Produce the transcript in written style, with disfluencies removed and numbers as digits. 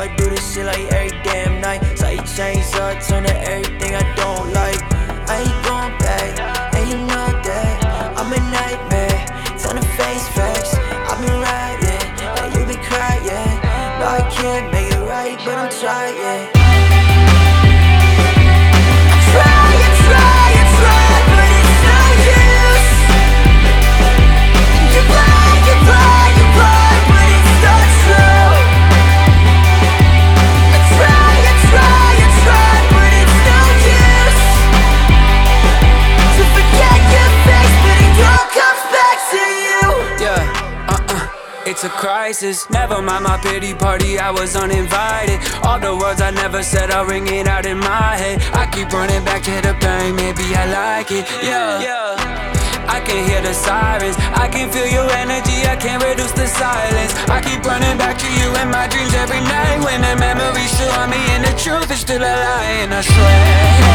I do this shit like every damn night. So you change up, turn to everything I don't like. I ain't going back, and you know that I'm a nightmare, time to face facts. I've been riding, and you been crying. No, I can't make it right, but I'm trying. It's a crisis, never mind my pity party, I was uninvited. All the words I never said are ringing out in my head. I keep running back to the pain, maybe I like it, yeah. I can hear the sirens, I can feel your energy, I can't reduce the silence. I keep running back to you in my dreams every night, when the memories show me and the truth is still a lie. And I swear